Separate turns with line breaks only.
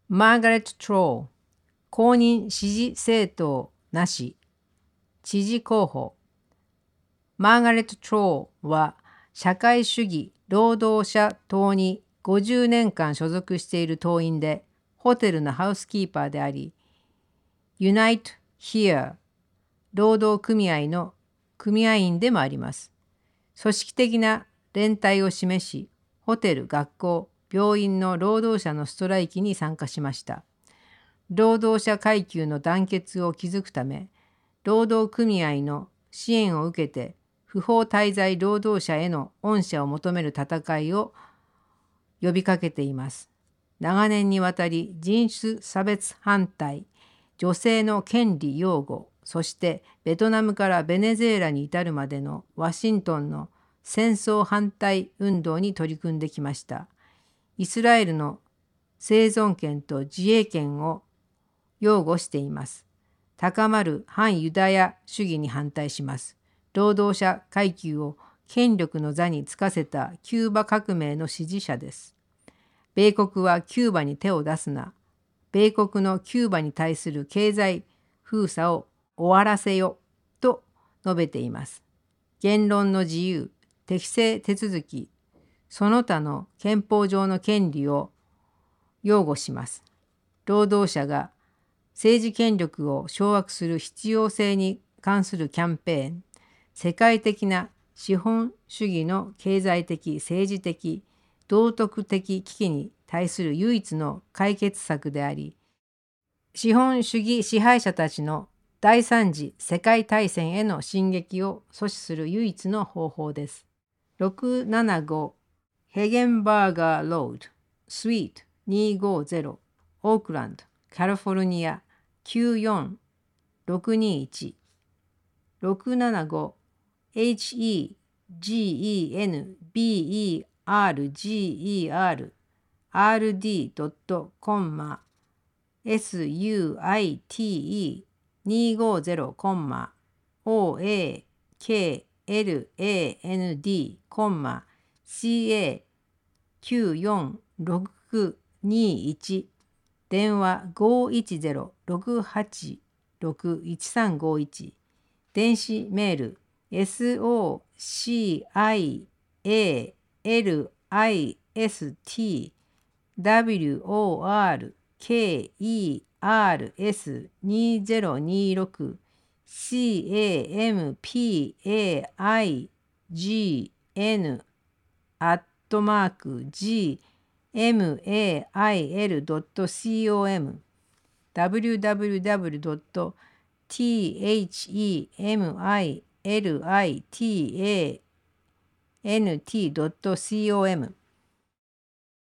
マーガレット・トロー、公認支持政党なし、知事候補。マーガレット・トローは社会主義労働者党に50年間所属している党員で、ホテルのハウスキーパーであり、Unite Here 労働組合の組合員でもあります。組織的な連帯を示し、ホテル、学校、病院の労働者のストライキに参加しました。労働者階級の団結を築くため、労働組合の支援を受けて、不法滞在労働者への恩赦を求める戦いを呼びかけています。長年にわたり人種差別反対、女性の権利擁護、そしてベトナムからベネズエラに至るまでのワシントンの戦争反対運動に取り組んできました。イスラエルの生存権と自衛権を擁護しています。高まる反ユダヤ主義に反対します。労働者階級を権力の座につかせたキューバ革命の支持者です。米国はキューバに手を出すな。米国のキューバに対する経済封鎖を終わらせよと述べています。言論の自由、適正手続き、その他の憲法上の権利を擁護します。労働者が政治権力を掌握する必要性に関するキャンペーン、世界的な資本主義の経済的、政治的、道徳的危機に対する唯一の解決策であり、資本主義支配者たちの第三次世界大戦への進撃を阻止する唯一の方法です。675ヘゲンバーガーロード、スイート250、オークランド、カリフォルニア94621、675 HEGENBERGER RD.com SUITE250 OAKLAND CA946621、電話510-686-1351、電子メール socialistworkers2026 campaign@gmail.com www.themilitant.com